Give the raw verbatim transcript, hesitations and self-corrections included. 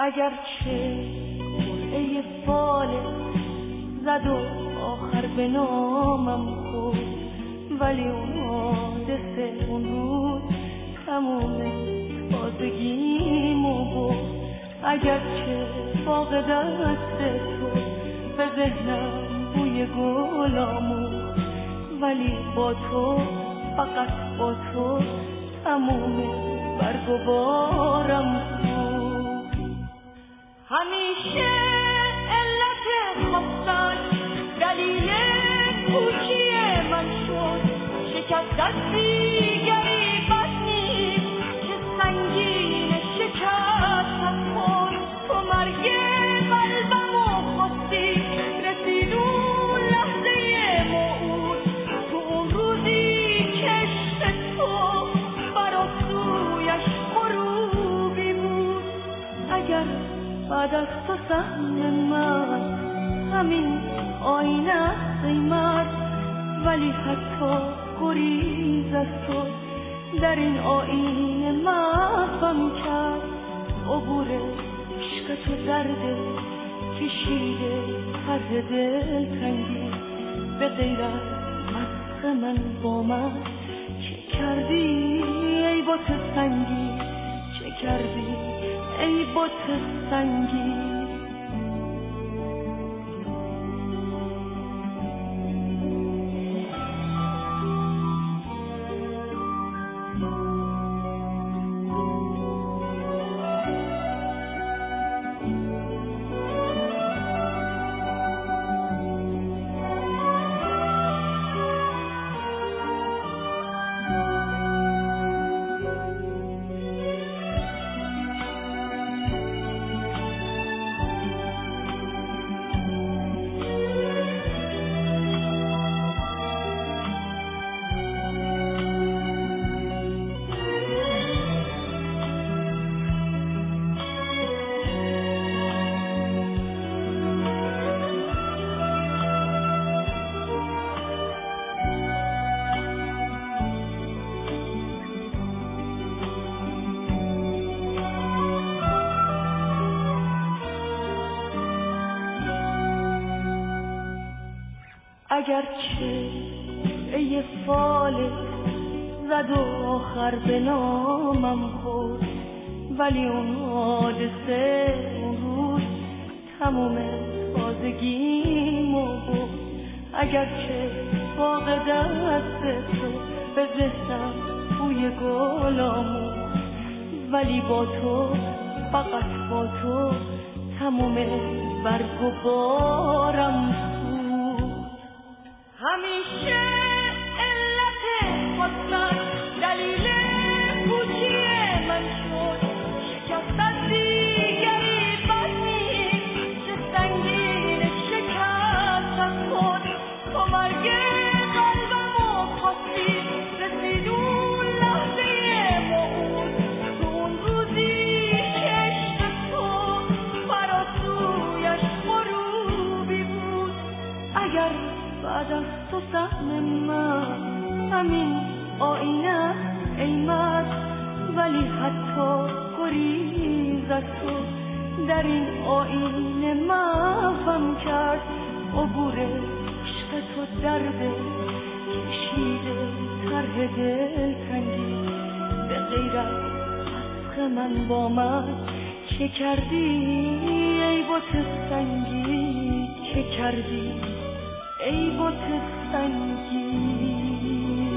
اگرچه قرعه فال زد و آخر به نامم خورد، ولی اون حادثه اون روز تموم تازگیمو برد. اگرچه باغ دست تو به ذهنم بوی گل آموخت، ولی با تو، فقط با تو تموم برگ و بارم بود. همیشه علت خواستن دلیل پوچی من شد، شکست از دیگری بد نیست که سنگین شکست از خود. تو مرگ قلبمو خواستی، رسید اون لحظه موعود، تو اون روزی که عشق تو برا سویش غروبی بود. اگر بعد از تو سهم من همین آینه است ای مرد، ولی حتی گریز از تو در این آینه محوم کرد. عبور عشق تو درد کشیده طرح دلتنگی، به غیر از مسخ من با من چه کردی ای بت سنگی، چه کردی ای بت سنگی. اگرچه ای فال زد و آخر به نامم خورد، ولی اون حادثه اون روز تموم تازگیمو برد. اگرچه باغ دست تو به ذهنم بوی گل آموخت، ولی با تو، فقط با تو تموم برگ و بارم. همیشه علت خواستن دلیل پوچی من شد، شکست از دیگری بد نیست که سنگین شکست از خود. تو مرگ قلبمو خواستی، رسید اون لحظه موعود، تو اون روزی که عشق تو برا سویش غروبی بود. اگر بعد از تو سهم من همین آینه ای مرد، ولی حتی گریز از تو در این آینه محوم کرد. عبور عشق تو درد کشیده طرح دلتنگی، به غیر از مسخ من با من چه کردی ای بت سنگی، چه کردی ای بت سنگی.